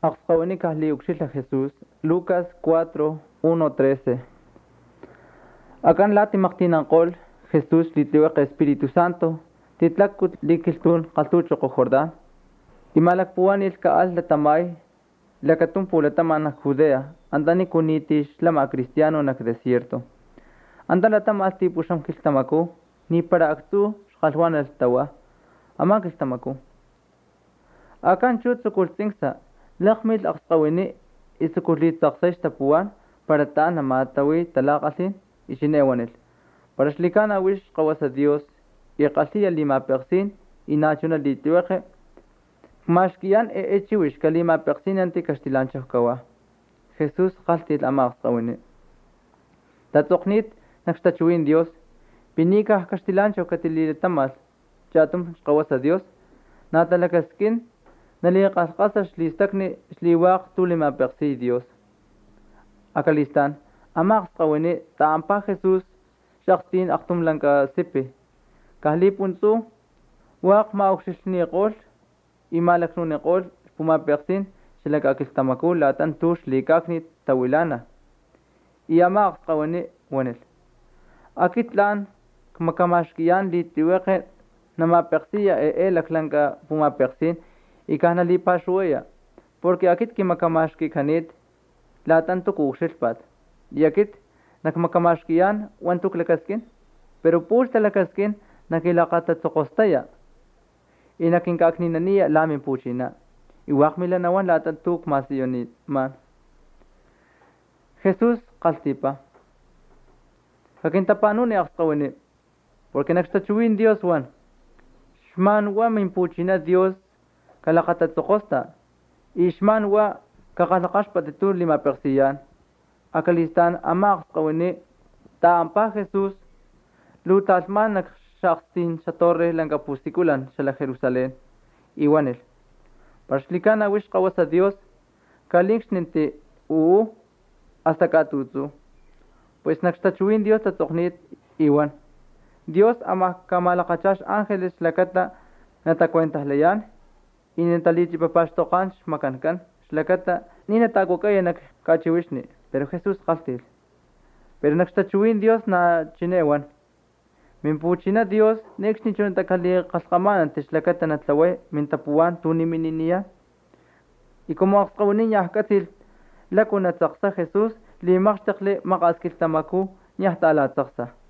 Axqawanika liuxila Jesús, Lucas 4:1-13. Akan lati maqtinanqol Jesús litiwaq Espíritu Santo, titlakut likiltun qaltuchoqo Jordán. Imalakpuanil kaal latamay, lakatun pulatama nak Judea, andani kunitish lama cristiano nak desierto. Andalatama altipusham kiltamaku, ni para aktu shqalwan altawa, ama kiltamaku. Akan chutsukultingsa, lakmil aqsqawini isukulitsaqsesh tapuan para taan namatawi talaqasin ishinewanil. Para shlikana wish qawasa Dios iqaltiya lima peqsin inachuna litiweqe mashkiyan echiwish kalima peqsin anti kastilanchah kawa. Jesús qaltil ama aqsqawini. Tatsoqnit nakshtachuin Dios pinika kastilancho katililitamal chatum qawasa Dios natalakaskin naliqasqasa shlistakni shliwaq tulima peqsi Dios. Akalistan ama aqsqawini taampa Jesús shaqtin aqtum lanka sipi kahlipunsu waq mauxishniqol imalaknuniqol puma peqsin shilaka akiltamaku latan tu shlikakni tawilana y ama aqsqawini wanil akitlan makamashkiyan litiweqe nama peqsiya laklanka puma peqsin y kahna lipashueya porque akit kimakamashki kanit latan tukuxilpat y akit nakmakamashkiyan wantuk lakaskin pero pushta lakaskin nakilaqata tsoqostaya y nakinkakninaniya lamin puchina y waqmilanawan latan tuk masiyonit man Jesús qaltipa kakintapanuni aqsqawini porque nakshtachuin Dios wan shman wa minpuchina Dios kalaqata tsoqosta y shman wa kaqalaqashpa titur lima peqsiyan akalistan ama aqsqawini taampa Jesús lutalman nakshaqtin shatorre lanka pustikulan shala Jerusalén iwanil parshlikana wish qawasa Dios kalinxninti hasta katutsu pues nakshtachuin Dios tatsoqnit iwan Dios ama kamalaqachash ángeles lakata natakuentahlayan y nintalichipapashtoqan shmakankan shlakata ninatakwakaya nak kachiwishni pero Jesús qaltil pero nakshtachuin Dios na chinewan minpuchina Dios nexnichontakali qalqamanan tishlakata natlawe mintapuan tunimininiya y como aqsqawni yahkatil lakunatsaqsa Jesús limaqshtaqli maqaskiltamaku ñahtalatsaqsa